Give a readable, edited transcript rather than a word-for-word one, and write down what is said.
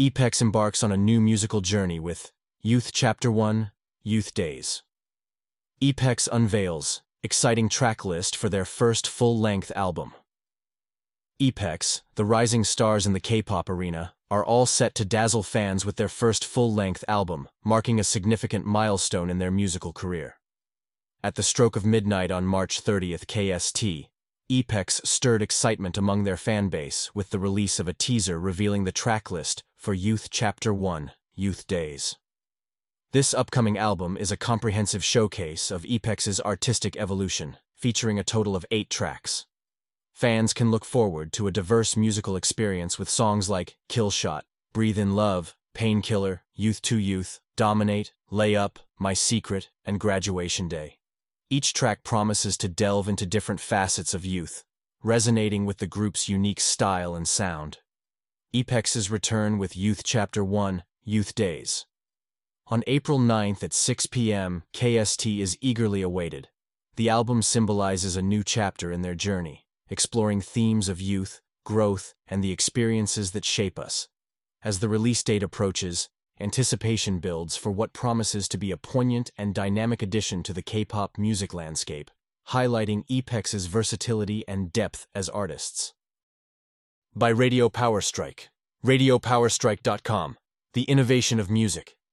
EPEX embarks on a new musical journey with Youth Chapter 1, Youth Days. EPEX unveils exciting track list for their first full-length album. EPEX, the rising stars in the K-pop arena, are all set to dazzle fans with their first full-length album, marking a significant milestone in their musical career. At the stroke of midnight on March 30th KST, EPEX stirred excitement among their fanbase with the release of a teaser revealing the tracklist for Youth Chapter 1, Youth Days. This upcoming album is a comprehensive showcase of EPEX's artistic evolution, featuring a total of 8 tracks. Fans can look forward to a diverse musical experience with songs like Kill Shot, Breathe in Love, Painkiller, Youth to Youth, Dominate, Lay Up, My Secret, and Graduation Day. Each track promises to delve into different facets of youth, resonating with the group's unique style and sound. EPEX's return with Youth Chapter 1, Youth Days. On April 9th at 6 p.m., KST is eagerly awaited. The album symbolizes a new chapter in their journey, exploring themes of youth, growth, and the experiences that shape us. As the release date approaches, anticipation builds for what promises to be a poignant and dynamic addition to the K-pop music landscape, highlighting EPEX's versatility and depth as artists. By Radio Power Strike. RadioPowerStrike.com, the innovation of music.